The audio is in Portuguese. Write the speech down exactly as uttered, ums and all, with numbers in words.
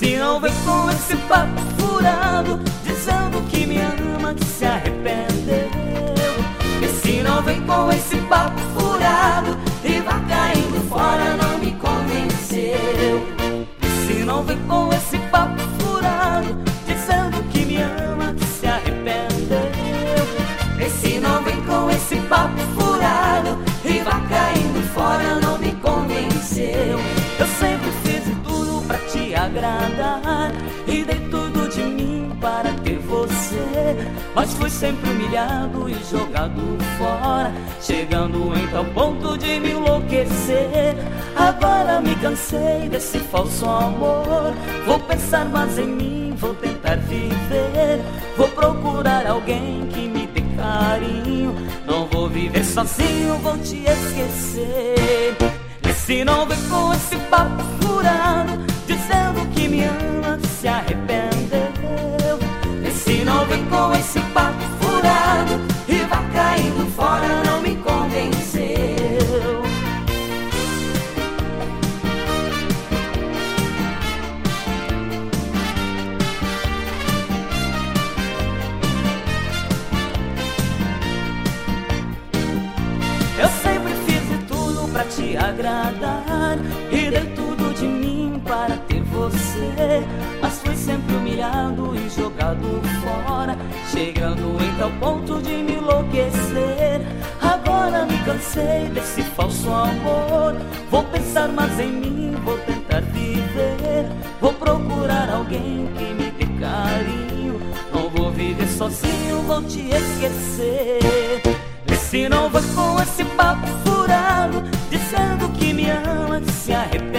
se não vem com esse papo furado, dizendo que me ama, que se arrependeu. E se não vem com esse papo furado e vai caindo fora, não me convenceu. E se não vem com esse papo furado, dizendo que me ama, que se arrependeu. E se não vem com esse papo furado e vai caindo fora, não me convenceu. Eu sempre fiz de tudo pra te agradar e dei tudo de mim para ter você, mas fui sempre humilhado e jogado fora, chegando em tal ponto de me enlouquecer. Agora me cansei desse falso amor, vou pensar mais em mim, vou tentar viver, vou procurar alguém que me dê carinho, não vou viver sozinho, vou te esquecer. E se não vem com esse papo furado, dizendo que me ama, que se arrependeu. E se não vem com esse papo furado e vai caindo fora, não me convenceu. Eu sempre fiz de tudo pra te agradar e dei tudo de mim para ter você, mas fui sempre humilhado e jogado fora, chegando em tal ponto de me enlouquecer. Agora me cansei desse falso amor, vou pensar mais em mim, vou tentar viver, vou procurar alguém que me dê carinho, não vou viver sozinho, vou te esquecer. E se não vai com esse papo furado, dizendo que me ama, que se arrepende.